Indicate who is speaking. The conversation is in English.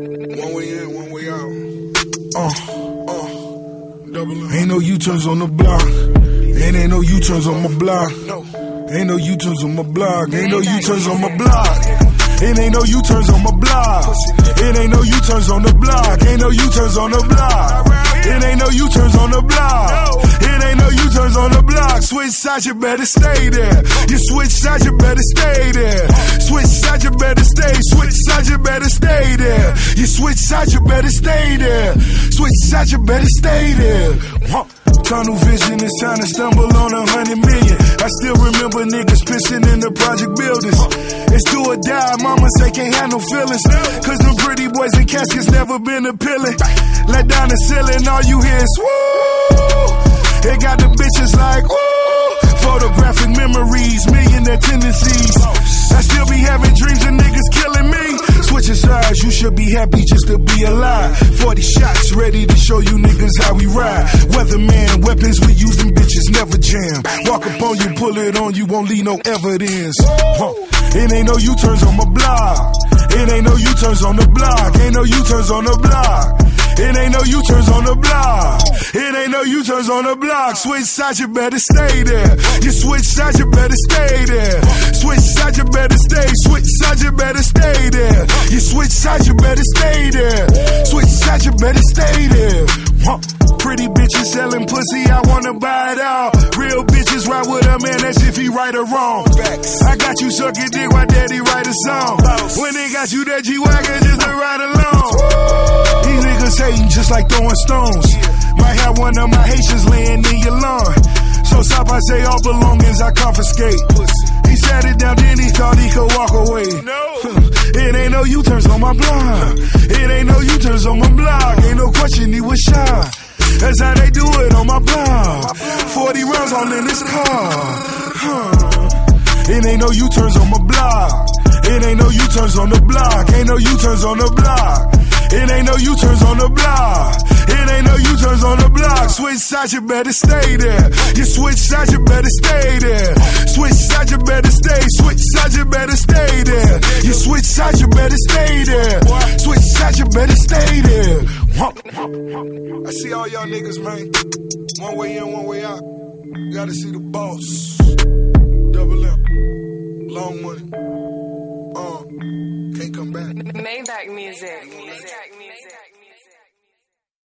Speaker 1: One way in, one way out. Double. Ain't no U-turns on the block. Ain't no U-turns on my block. Ain't no U-turns on my block. Ain't no U-turns on my block. It ain't no U-turns on my block. It ain't no U-turns on the block. Ain't no U-turns on the block. It ain't no U-turns on the block. It ain't no U-turns on the block. Switch sides, you better stay there. You switch sides, you better stay there. Switch sides, you better stay. Switch sides, you better stay there. You switch sides, you better stay there. Switch sides, you better stay there. Tunnel vision, it's time to stumble on 100 million. I still remember niggas pissing in the project buildings. It's do or die, mama say can't have no feelings. Cause them pretty boys in caskets never been appealing. Let down the ceiling, all you hear is woo. It got the bitches like woo. Photographic memories, millionaire tendencies. I still be having dreams of niggas killing me. Switching sides, you should be happy just to be alive. 40 shots ready to show you niggas how we ride. Weatherman, weapons we use, them bitches never jam. Walk up on you, pull it on you, won't leave no evidence. It ain't no U-turns on my block. It ain't no U-turns on the block. Ain't no U-turns on the block. It ain't no U-turns on the block. It ain't no U-turns on the block. Switch sides, you better stay there. You switch sides, you better stay there. Switch sides, you better stay. Switch sides, you better stay there. You switch sides, you better stay there. Switch sides, you better stay there. Pretty bitches selling pussy, I wanna buy it all. Real bitches ride with a man, that's if he right or wrong. I got you sucking dick while daddy write a song. When they got you that G-Wagon just to ride along. These niggas hating just like throwing stones. Might have one of my Haitians laying in your lawn. So stop, I say all belongings I confiscate. He sat it down, then he thought he could walk away. It ain't no U-turns on my block. It ain't no U-turns on my block. Ain't no question he was shy. That's how they do it on my block. 40 rounds all in this car. It ain't no U-turns on my block. It ain't no U-turns on the block. Ain't no U-turns on the block. It ain't no U-turns on the block. It ain't no U-turns on the block. Switch sides, you better stay there. You switch sides, you better stay there. Switch sides, you better stay. Switch sides, you better stay there. You switch sides, you better stay there. Switch sides, you better stay there. I see all y'all niggas, man. One way in, one way out. You gotta see the boss. Double M. Long money. Can't come back.
Speaker 2: Maybach music.